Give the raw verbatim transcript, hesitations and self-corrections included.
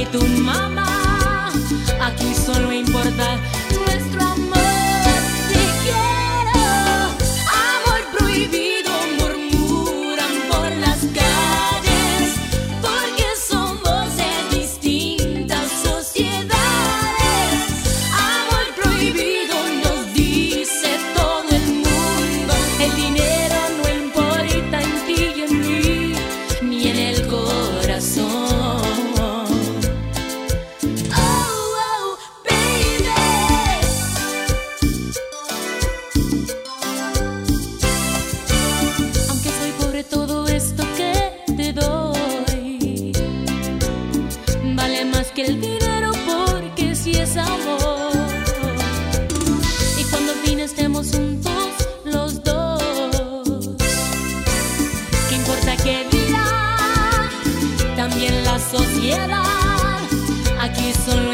ni tu mamá. Aquí solo importa nuestro amor. Te quiero, amor prohibido, murmuran por las calles, porque somos de distintas sociedades. Amor prohibido nos dice todo el mundo. El dinero no importa en ti y en mí, ni en el corazón. Que el dinero, porque si es amor. Y cuando al fin estemos juntos los dos, ¿qué importa qué dirá también la sociedad? Aquí solo